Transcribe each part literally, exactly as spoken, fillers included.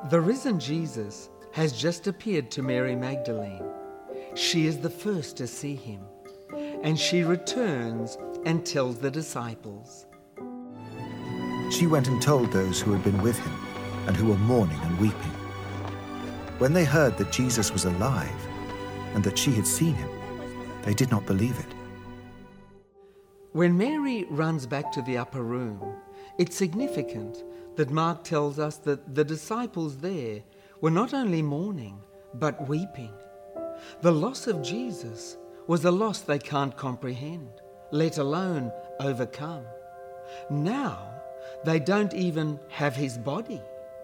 The risen Jesus has just appeared to Mary Magdalene. She is the first to see him, and she returns and tells the disciples. She went and told those who had been with him and who were mourning and weeping. When they heard that Jesus was alive and that she had seen him, they did not believe it. When Mary runs back to the upper room, it's significant that Mark tells us that the disciples there were not only mourning, but weeping. The loss of Jesus was a loss they can't comprehend, let alone overcome. Now, they don't even have his body.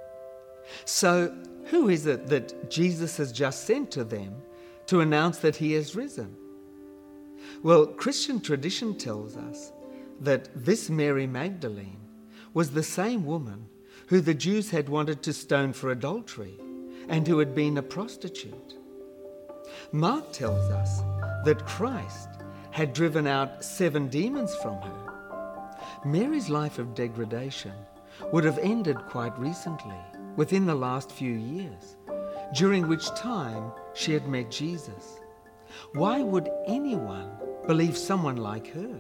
So, who is it that Jesus has just sent to them to announce that he has risen? Well, Christian tradition tells us that this Mary Magdalene was the same woman who the Jews had wanted to stone for adultery and who had been a prostitute. Mark tells us that Christ had driven out seven demons from her. Mary's life of degradation would have ended quite recently, within the last few years, during which time she had met Jesus. Why would anyone believe someone like her?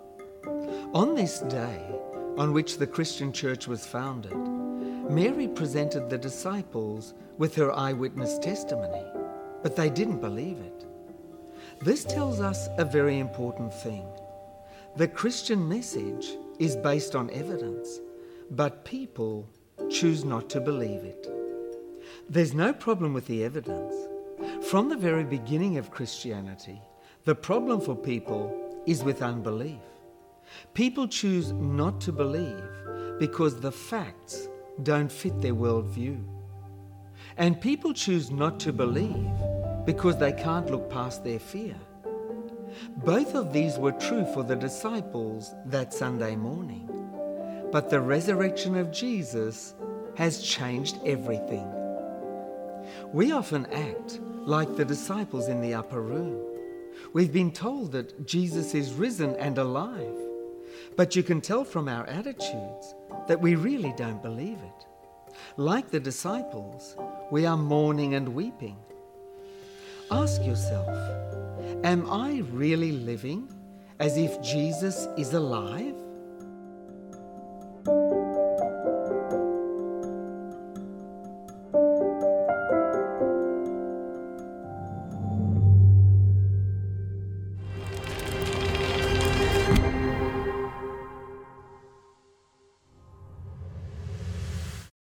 On this day, on which the Christian church was founded, Mary presented the disciples with her eyewitness testimony, but they didn't believe it. This tells us a very important thing. The Christian message is based on evidence, but people choose not to believe it. There's no problem with the evidence. From the very beginning of Christianity, the problem for people is with unbelief. People choose not to believe because the facts don't fit their worldview. And people choose not to believe because they can't look past their fear. Both of these were true for the disciples that Sunday morning. But the resurrection of Jesus has changed everything. We often act like the disciples in the upper room. We've been told that Jesus is risen and alive, but you can tell from our attitudes that we really don't believe it. Like the disciples, we are mourning and weeping. Ask yourself, am I really living as if Jesus is alive?